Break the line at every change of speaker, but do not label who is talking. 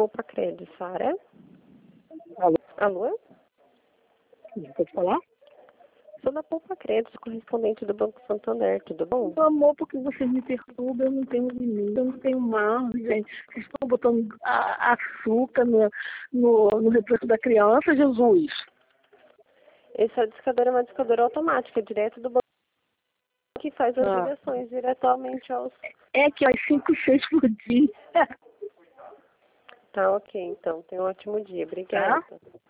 Poupa Crédito, Sara?
Alô?
Alô?
Pode falar?
Sou da Poupa Crédito, correspondente do Banco Santander, tudo bom?
Meu amor, porque vocês me perturbam, eu não tenho limite, eu não tenho margem. Vocês estão botando açúcar no refresco da criança, Jesus.
Esse discador é uma discadora automática, direto do banco, que faz as ligações diretamente aos...
É que às 5, 6 por dia.
Tá, ok, então. Tenha um ótimo dia. Obrigada.
Tá?